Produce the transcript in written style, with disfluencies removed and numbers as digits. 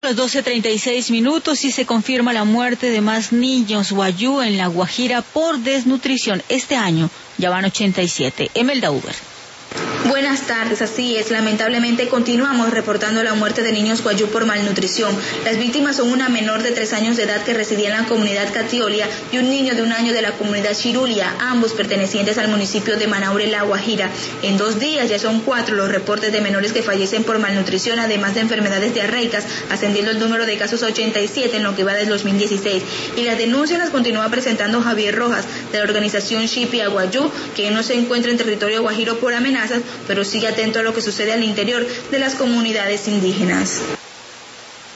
las 12:36 y se confirma la muerte de más niños wayú en La Guajira por desnutrición. Este año ya van 87. Emelda Uber. Buenas tardes, así es, lamentablemente continuamos reportando la muerte de niños wayú por malnutrición. Las víctimas son una menor de 3 años de edad que residía en la comunidad Catiolia y un niño de 1 año de la comunidad Chirulia, ambos pertenecientes al municipio de Manaure, La Guajira. En 2 días ya son 4 los reportes de menores que fallecen por malnutrición, además de enfermedades diarreicas, ascendiendo el número de casos a 87 en lo que va del 2016. Y las denuncias las continúa presentando Javier Rojas, de la organización Shipi Aguayú, que no se encuentra en territorio guajiro por amenazas, pero sigue atento a lo que sucede al interior de las comunidades indígenas.